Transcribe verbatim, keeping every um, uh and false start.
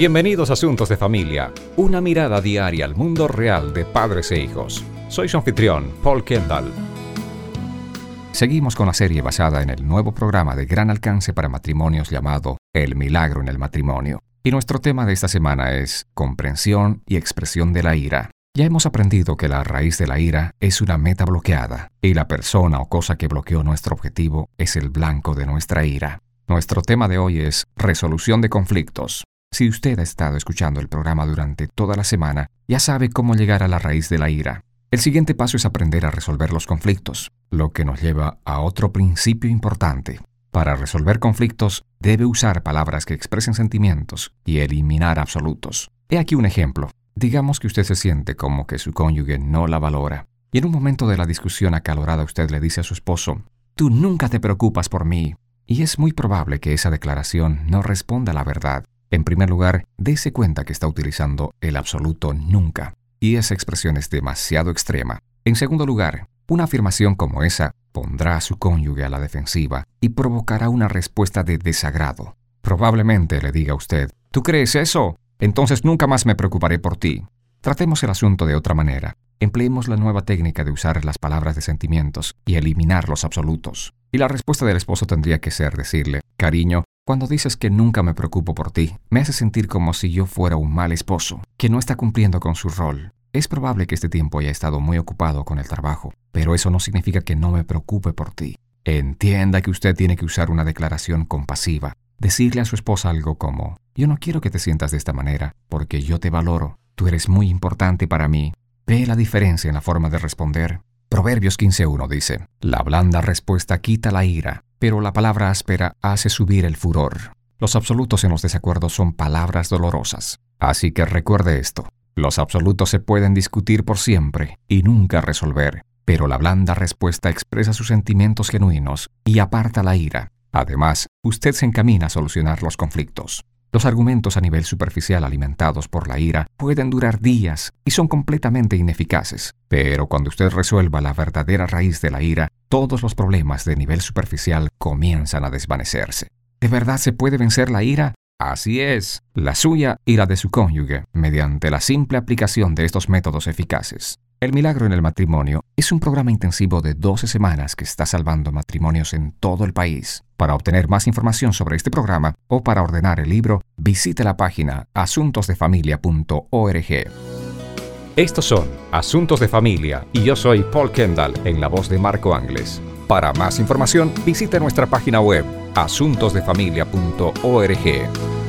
Bienvenidos a Asuntos de Familia, una mirada diaria al mundo real de padres e hijos. Soy su anfitrión, Paul Kendall. Seguimos con la serie basada en el nuevo programa de gran alcance para matrimonios llamado El Milagro en el Matrimonio. Y nuestro tema de esta semana es comprensión y expresión de la ira. Ya hemos aprendido que la raíz de la ira es una meta bloqueada, y la persona o cosa que bloqueó nuestro objetivo es el blanco de nuestra ira. Nuestro tema de hoy es resolución de conflictos. Si usted ha estado escuchando el programa durante toda la semana, ya sabe cómo llegar a la raíz de la ira. El siguiente paso es aprender a resolver los conflictos, lo que nos lleva a otro principio importante. Para resolver conflictos, debe usar palabras que expresen sentimientos y eliminar absolutos. He aquí un ejemplo. Digamos que usted se siente como que su cónyuge no la valora, y en un momento de la discusión acalorada usted le dice a su esposo, «Tú nunca te preocupas por mí». Y es muy probable que esa declaración no responda a la verdad. En primer lugar, dése cuenta que está utilizando el absoluto nunca, y esa expresión es demasiado extrema. En segundo lugar, una afirmación como esa pondrá a su cónyuge a la defensiva y provocará una respuesta de desagrado. Probablemente le diga a usted, ¿tú crees eso? Entonces nunca más me preocuparé por ti. Tratemos el asunto de otra manera. Empleemos la nueva técnica de usar las palabras de sentimientos y eliminar los absolutos. Y la respuesta del esposo tendría que ser decirle, cariño, cuando dices que nunca me preocupo por ti, me hace sentir como si yo fuera un mal esposo, que no está cumpliendo con su rol. Es probable que este tiempo haya estado muy ocupado con el trabajo, pero eso no significa que no me preocupe por ti. Entienda que usted tiene que usar una declaración compasiva. Decirle a su esposa algo como, yo no quiero que te sientas de esta manera, porque yo te valoro. Tú eres muy importante para mí. ¿Ve la diferencia en la forma de responder? Proverbios quince uno dice, la blanda respuesta quita la ira, pero la palabra áspera hace subir el furor. Los absolutos en los desacuerdos son palabras dolorosas. Así que recuerde esto. Los absolutos se pueden discutir por siempre y nunca resolver, pero la blanda respuesta expresa sus sentimientos genuinos y aparta la ira. Además, usted se encamina a solucionar los conflictos. Los argumentos a nivel superficial alimentados por la ira pueden durar días y son completamente ineficaces. Pero cuando usted resuelva la verdadera raíz de la ira, todos los problemas de nivel superficial comienzan a desvanecerse. ¿De verdad se puede vencer la ira? Así es, la suya y la de su cónyuge, mediante la simple aplicación de estos métodos eficaces. El Milagro en el Matrimonio es un programa intensivo de doce semanas que está salvando matrimonios en todo el país. Para obtener más información sobre este programa o para ordenar el libro, visite la página asuntos de familia punto org. Estos son Asuntos de Familia y yo soy Paul Kendall en la voz de Marco Angles. Para más información, visite nuestra página web asuntos de familia punto org.